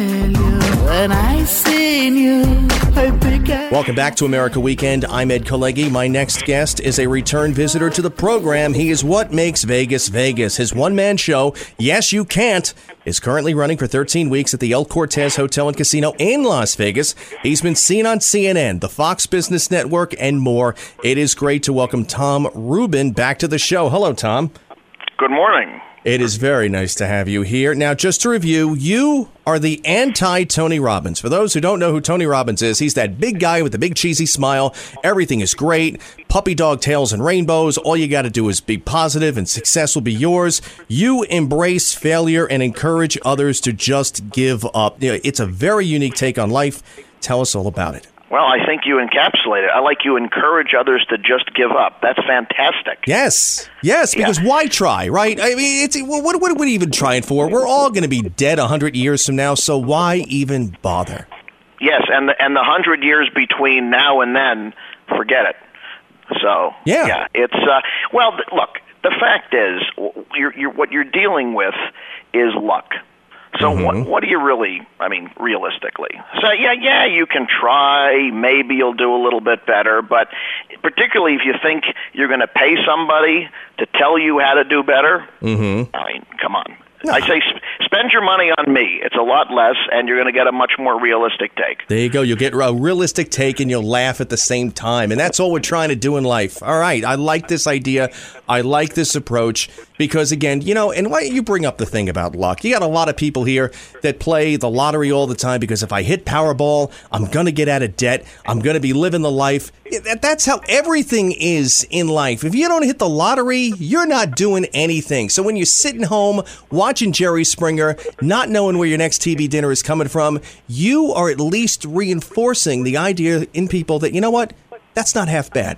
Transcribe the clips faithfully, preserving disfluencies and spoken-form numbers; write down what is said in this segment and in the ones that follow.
tell you, when I seen you, I began... Welcome back to America Weekend. I'm Ed Kalegi. My next guest is a return visitor to the program. He is what makes Vegas Vegas. His one-man show, Yes You Can't, is currently running for thirteen weeks at the El Cortez Hotel and Casino in Las Vegas. He's been seen on C N N, the Fox Business Network, and more. It is great to welcome Tom Rubin back to the show. Hello, Tom. Good morning. It is very nice to have you here. Now, just to review, you are the anti-Tony Robbins. For those who don't know who Tony Robbins is, he's that big guy with the big cheesy smile. Everything is great. Puppy dog tails and rainbows. All you got to do is be positive and success will be yours. You embrace failure and encourage others to just give up. You know, it's a very unique take on life. Tell us all about it. Well, I think you encapsulate it. I like you encourage others to just give up. That's fantastic. Yes. Yes, because yeah. Why try, right? I mean, it's what, what are we even trying for? We're all going to be dead one hundred years from now, so why even bother? Yes, and the, and the one hundred years between now and then, forget it. So, yeah, yeah it's, uh, well, look, the fact is, you're, you're, what you're dealing with is luck. So mm-hmm. what, what do you really, I mean, realistically? So, yeah, yeah, you can try. Maybe you'll do a little bit better. But particularly if you think you're going to pay somebody to tell you how to do better, mm-hmm. I mean, come on. No. I say sp- spend your money on me. It's a lot less, and you're going to get a much more realistic take. There you go. You'll get a realistic take, and you'll laugh at the same time. And that's all we're trying to do in life. All right. I like this idea. I like this approach because, again, you know, and why you bring up the thing about luck. You got a lot of people here that play the lottery all the time because if I hit Powerball, I'm going to get out of debt. I'm going to be living the life. That's how everything is in life. If you don't hit the lottery, you're not doing anything. So when you're sitting home watching Jerry Springer, not knowing where your next T V dinner is coming from, you are at least reinforcing the idea in people that, you know what, that's not half bad.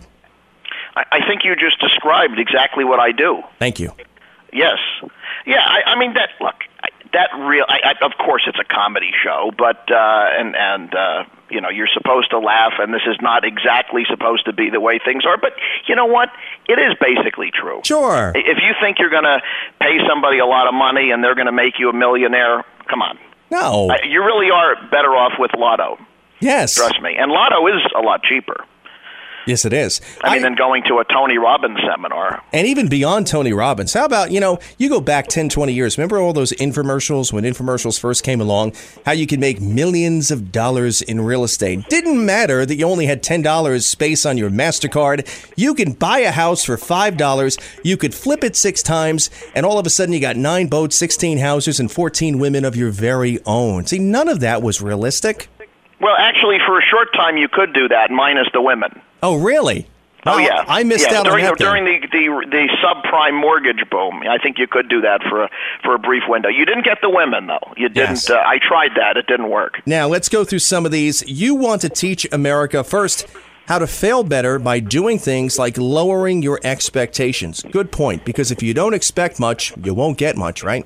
I think you just described exactly what I do. Thank you. Yes. Yeah, I, I mean, that, look, that real, I, I, of course it's a comedy show, but, uh, and, and, uh, you know, you're supposed to laugh, and this is not exactly supposed to be the way things are, but you know what? It is basically true. Sure. If you think you're going to pay somebody a lot of money and they're going to make you a millionaire, come on. No. Uh, you really are better off with Lotto. Yes. Trust me. And Lotto is a lot cheaper. Yes, it is. I mean, I, than going to a Tony Robbins seminar. And even beyond Tony Robbins, how about, you know, you go back ten, twenty years. Remember all those infomercials when infomercials first came along, how you could make millions of dollars in real estate? Didn't matter that you only had ten dollars space on your MasterCard. You can buy a house for five dollars. You could flip it six times, and all of a sudden you got nine boats, sixteen houses, and fourteen women of your very own. See, none of that was realistic. Well, actually, for a short time, you could do that, minus the women. Oh, really? Oh, well, yeah. I missed yeah, out during, on that. During the, the the subprime mortgage boom, I think you could do that for a, for a brief window. You didn't get the women, though. You didn't. Yes. Uh, I tried that. It didn't work. Now, let's go through some of these. You want to teach America, first, how to fail better by doing things like lowering your expectations. Good point, because if you don't expect much, you won't get much, right?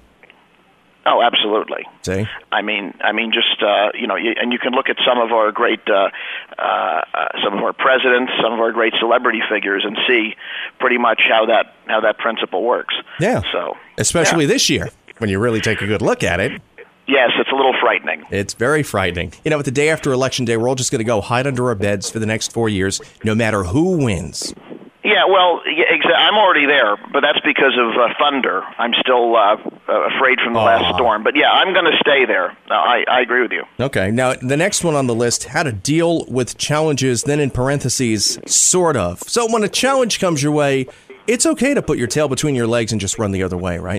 Oh, absolutely. See? I mean, I mean, just uh, you know, you, and you can look at some of our great, uh, uh, some of our presidents, some of our great celebrity figures, and see pretty much how that how that principle works. Yeah. So, especially yeah. this year, when you really take a good look at it. Yes, it's a little frightening. It's very frightening. You know, with the day after Election Day, we're all just going to go hide under our beds for the next four years, no matter who wins. Yeah, well, yeah, exa- I'm already there, but that's because of uh, thunder. I'm still uh, afraid from the Aww. last storm. But yeah, I'm going to stay there. No, I, I agree with you. Okay. Now, the next one on the list, how to deal with challenges, then in parentheses, sort of. So when a challenge comes your way, it's okay to put your tail between your legs and just run the other way, right?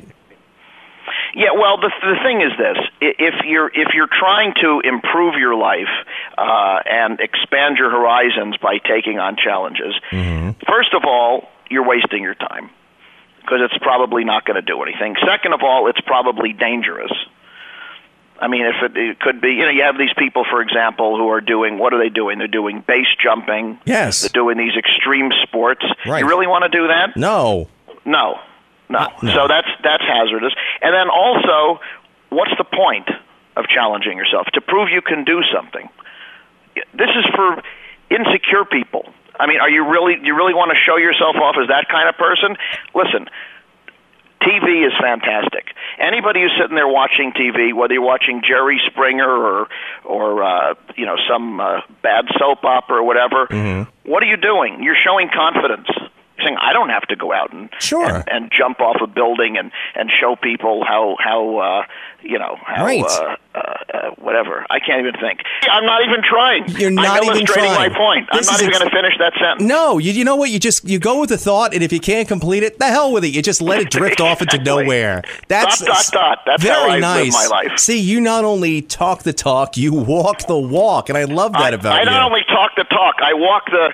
Yeah, well, the the thing is this: if you're if you're trying to improve your life uh, and expand your horizons by taking on challenges, mm-hmm. first of all, you're wasting your time because it's probably not going to do anything. Second of all, it's probably dangerous. I mean, if it, it could be, you know, you have these people, for example, who are doing, what are they doing? They're doing base jumping. Yes. They're doing these extreme sports. Right. You really want to do that? No. No. No. no. So that's that's hazardous. And then also, what's the point of challenging yourself? To prove you can do something. This is for insecure people. I mean, are you really you really want to show yourself off as that kind of person? Listen, T V is fantastic. Anybody who's sitting there watching T V, whether you're watching Jerry Springer or or uh, you know some uh, bad soap opera or whatever, mm-hmm. what are you doing? You're showing confidence. You're saying, I don't have to go out and sure. and, and jump off a building and, and show people how how uh, you know how right. uh, uh, uh, whatever. I can't even think. I'm not even trying. You're not I'm even illustrating trying. my point. This I'm not even ex- going to finish that sentence. No, you, you know what? You just you go with the thought, and if you can't complete it, the hell with it. You just let it drift off into Exactly. nowhere. That's dot dot dot. That's very how I nice. live my life. See, you not only talk the talk, you walk the walk, and I love that I, about I you. I not only talk the talk, I walk the.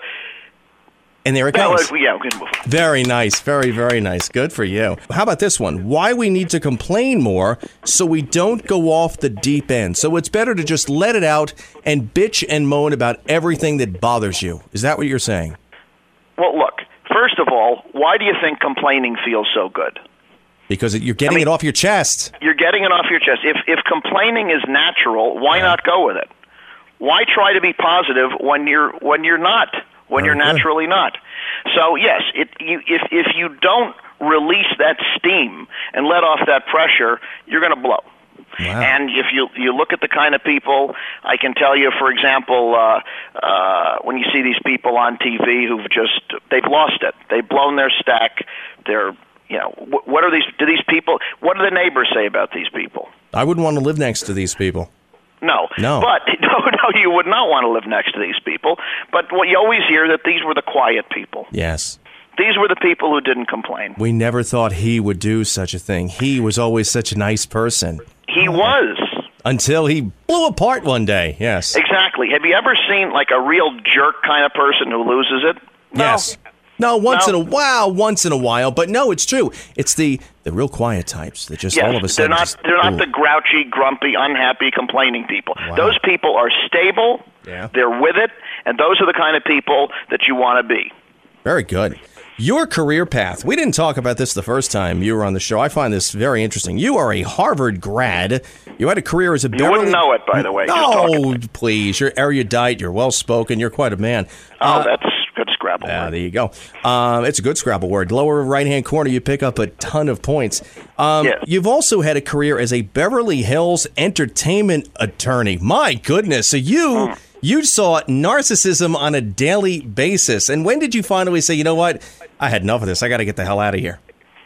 And there it No, goes. yeah, we can move on. Very nice. Very, very nice. Good for you. How about this one? Why we need to complain more so we don't go off the deep end. So it's better to just let it out and bitch and moan about everything that bothers you. Is that what you're saying? Well, look, first of all, why do you think complaining feels so good? Because you're getting I mean, it off your chest. You're getting it off your chest. If if complaining is natural, why yeah. not go with it? Why try to be positive when you're when you're not? When Very you're naturally good. not. So yes, it, you, if if you don't release that steam and let off that pressure, you're going to blow. Wow. And if you you look at the kind of people, I can tell you, for example, uh, uh, when you see these people on T V who've just they've lost it, they've blown their stack. They're you know what, what are these? Do these people? What do the neighbors say about these people? I wouldn't want to live next to these people. No. No. But, no, no, you would not want to live next to these people. But what you always hear that these were the quiet people. Yes. These were the people who didn't complain. We never thought he would do such a thing. He was always such a nice person. He was. Until he blew apart one day, yes. Exactly. Have you ever seen like a real jerk kind of person who loses it? No. Yes. No, once No. in a while, once in a while, but no, it's true. It's the, the real quiet types that just Yes, all of a sudden they're not just, they're not ooh. the grouchy, grumpy, unhappy, complaining people. Wow. Those people are stable. Yeah. They're with it, and those are the kind of people that you want to be. Very good. Your career path. We didn't talk about this the first time you were on the show. I find this very interesting. You are a Harvard grad. You had a career as a You Beverly... wouldn't know it, by the way. just No, talking. please. You're erudite. You're well-spoken. You're quite a man. Oh, Uh, that's good Scrabble. Ah, word. there you go. Um, it's a good Scrabble word. Lower right-hand corner, you pick up a ton of points. Um, Yeah. You've also had a career as a Beverly Hills entertainment attorney. My goodness. So you Mm. you saw narcissism on a daily basis. And when did you finally say, you know what? I had enough of this. I got to get the hell out of here.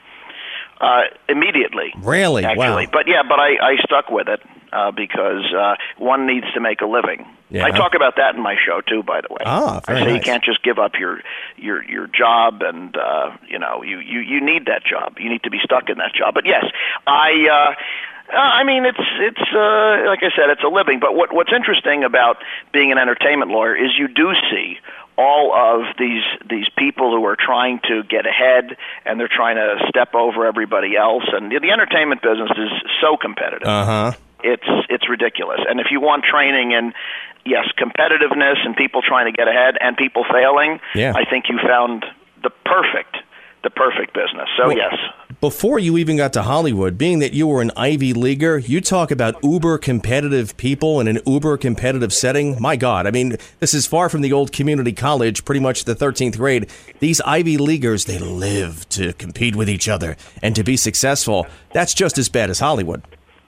Uh, immediately. Really? Actually. Wow. But yeah, but I, I stuck with it uh, because uh, one needs to make a living. Yeah. I talk about that in my show too, by the way. Ah, very I say you nice. can't just give up your your your job, and uh, you know you, you you need that job. You need to be stuck in that job. But yes, I. Uh, Uh, I mean, it's it's uh, like I said, it's a living. But what what's interesting about being an entertainment lawyer is you do see all of these these people who are trying to get ahead, and they're trying to step over everybody else. And the entertainment business is so competitive. Uh-huh. It's it's ridiculous. And if you want training in yes, competitiveness and people trying to get ahead and people failing, Yeah. I think you found the perfect the perfect business. So Well, yes. Before you even got to Hollywood, being that you were an Ivy Leaguer, you talk about uber competitive people in an uber competitive setting. My God, I mean, this is far from the old community college, pretty much the thirteenth grade. These Ivy Leaguers, they live to compete with each other and to be successful. That's just as bad as Hollywood.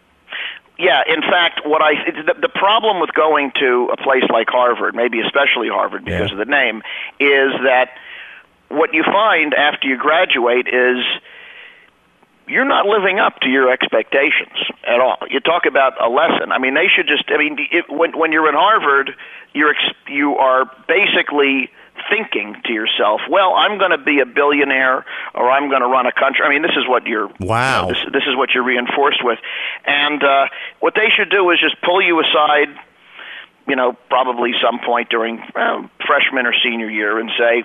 Yeah, in fact, what I the, the problem with going to a place like Harvard, maybe especially Harvard because Yeah. of the name, is that what you find after you graduate is you're not living up to your expectations at all. You talk about a lesson. I mean, they should just. I mean, it, when when you're in Harvard, you're ex, you are basically thinking to yourself, well, I'm going to be a billionaire, or I'm going to run a country. I mean, this is what you're. Wow. You know, this, this is what you're reinforced with, and uh, what they should do is just pull you aside, you know, probably some point during well, freshman or senior year, and say,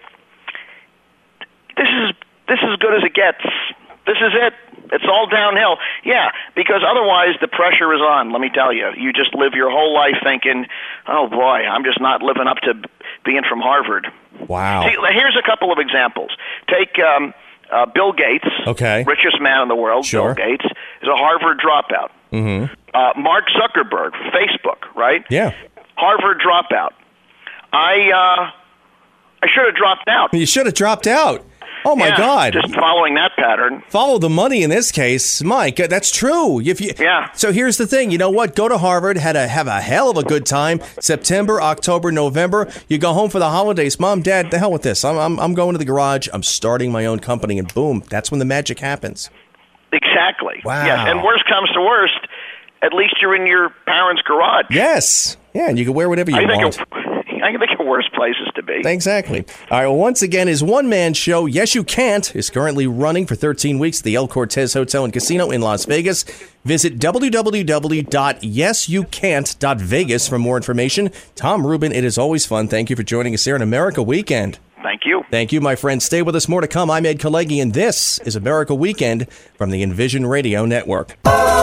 this is this is as good as it gets. This is it. It's all downhill. Yeah, because otherwise the pressure is on, let me tell you. You just live your whole life thinking, oh, boy, I'm just not living up to being from Harvard. Wow. See, here's a couple of examples. Take um, uh, Bill Gates, Okay. richest man in the world, Sure. Bill Gates, is a Harvard dropout. Mm-hmm. Uh, Mark Zuckerberg, Facebook, right? Yeah. Harvard dropout. I, uh, I should have dropped out. You should have dropped out. Oh, my yeah, God. Just following that pattern. Follow the money in this case. Mike, that's true. If you, yeah. So here's the thing. You know what? Go to Harvard, had a, have a hell of a good time. September, October, November. You go home for the holidays. Mom, Dad, the hell with this. I'm, I'm, I'm going to the garage. I'm starting my own company. And boom, that's when the magic happens. Exactly. Wow. Yes. And worst comes to worst, at least you're in your parents' garage. Yes. Yeah, and you can wear whatever you I want. Think of, I can think of worse places to be. Exactly. All right, well, once again, his one-man show, Yes You Can't, is currently running for thirteen weeks at the El Cortez Hotel and Casino in Las Vegas. Visit w w w dot yes you can't dot vegas for more information. Tom Rubin, it is always fun. Thank you for joining us here on America Weekend. Thank you. Thank you, my friend. Stay with us. More to come. I'm Ed Kalegi, and this is America Weekend from the Envision Radio Network.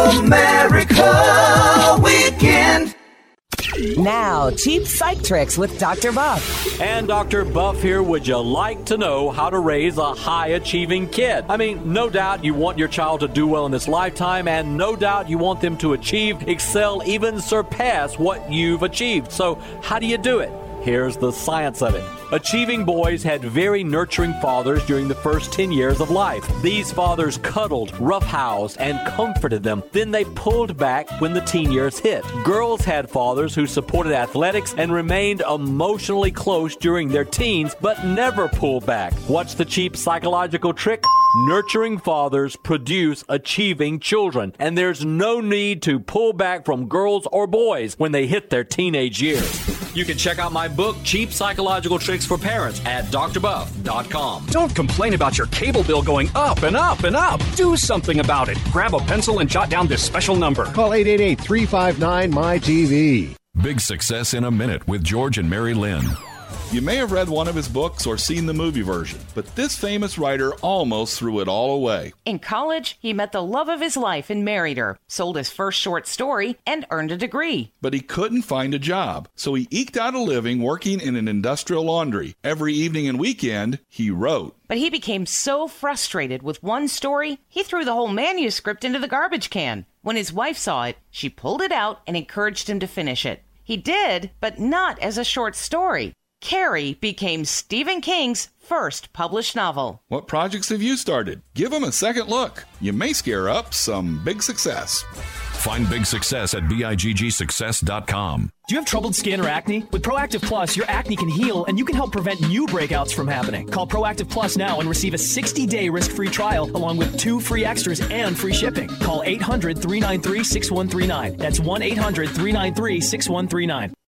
America Weekend. Now, cheap psych tricks with Doctor Buff. And Doctor Buff here. Would you like to know how to raise a high-achieving kid? I mean, no doubt you want your child to do well in this lifetime, and no doubt you want them to achieve, excel, even surpass what you've achieved. So how do you do it? Here's the science of it. Achieving boys had very nurturing fathers during the first ten years of life. These fathers cuddled, roughhoused, and comforted them. Then they pulled back when the teen years hit. Girls had fathers who supported athletics and remained emotionally close during their teens, but never pulled back. What's the cheap psychological trick? Nurturing fathers produce achieving children, and there's no need to pull back from girls or boys when they hit their teenage years. You can check out my book, Cheap Psychological Tricks for Parents, at d r buff dot com. Don't complain about your cable bill going up and up and up. Do something about it. Grab a pencil and jot down this special number. Call eight eight eight, three five nine, M Y T V. Big Success in a Minute with George and Mary Lynn. You may have read one of his books or seen the movie version, but this famous writer almost threw it all away. In college, he met the love of his life and married her, sold his first short story, and earned a degree. But he couldn't find a job, so he eked out a living working in an industrial laundry. Every evening and weekend, he wrote. But he became so frustrated with one story, he threw the whole manuscript into the garbage can. When his wife saw it, she pulled it out and encouraged him to finish it. He did, but not as a short story. Carrie became Stephen King's first published novel. What projects have you started? Give them a second look. You may scare up some big success. Find big success at big success dot com. Do you have troubled skin or acne? With Proactive Plus, your acne can heal and you can help prevent new breakouts from happening. Call Proactive Plus now and receive a sixty-day risk-free trial along with two free extras and free shipping. Call eight hundred, three nine three, six one three nine. That's one eight hundred, three nine three, six one three nine.